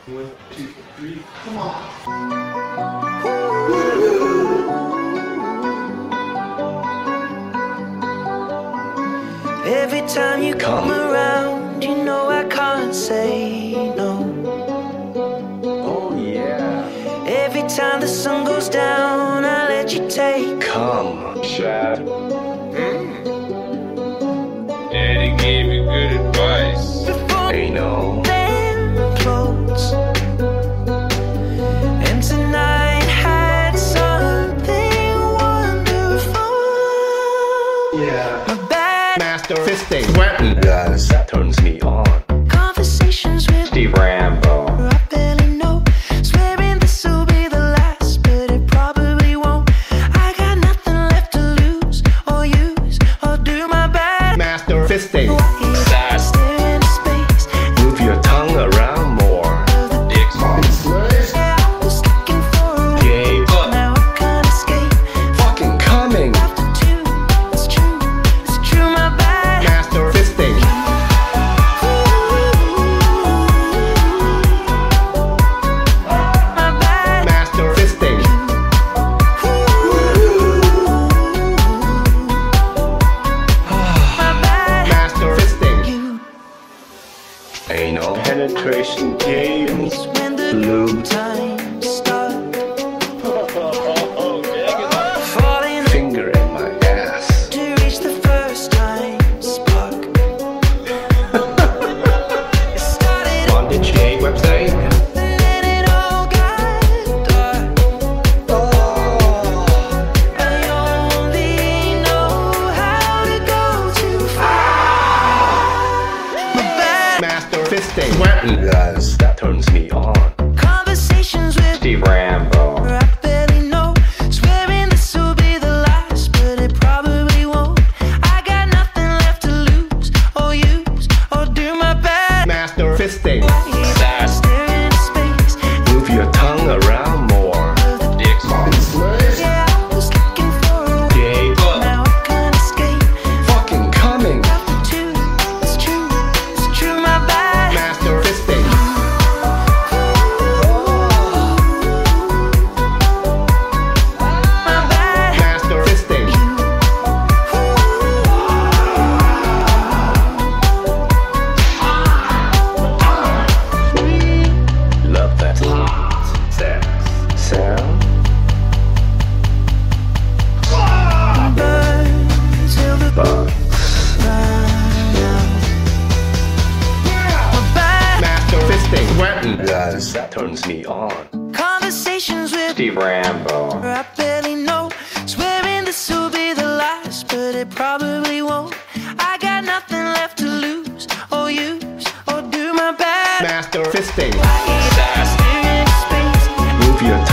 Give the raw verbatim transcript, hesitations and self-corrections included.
One, two, three, come on. Every time you come around, you know I can't say no. Oh yeah. Every time the sun goes down, I let you take. Come, Chad. Mm. Daddy gave me good advice. I know. Them clothes. And tonight had something wonderful. Yeah. My bad Master fisting, sweating, guys. That turns me on. conversations with Steve Rambo. I barely know. Swearing this will be the last, but it probably won't. I got nothing left to lose or use or do my bad. Master fisting. Stare into space. Move your tongue around more. Dick's Yeah, I was looking for a way. Gay, but Now I can't escape. fucking coming. After two, it's true, it's true, my bad. Master fisting. My bad. Master fisting. My bad. Master fisting. You Anal penetration games. when the Lube. times start falling Finger in my ass. to reach the first time spark. It started Bondage gay website. and then it all got dark. I only know how to go too far. My bad. Master fisting. Sweating, guys. That turns me on. Conversations with Steve Rambo. I barely know. Swearing this will be the last, but it probably won't. I got nothing left to lose or use or do my bad. Master fisting. Stare into space. Move your tongue around more. Dick's Yeah, I was looking for a way. Gay, but Now I can't escape. fucking coming. After two, it's true, it's true, my bad. Master fisting. My bad. Master fisting. Love that sex sound. Burn till the Bugs. run out. My bad. Master fisting. Sweating, guys. That turns me on. Conversations with Steve Rambo. I barely know. Swearing this will be the last, but it probably won't. I got nothing left to lose or use or do my bad. Master fisting. Stare into space. Move your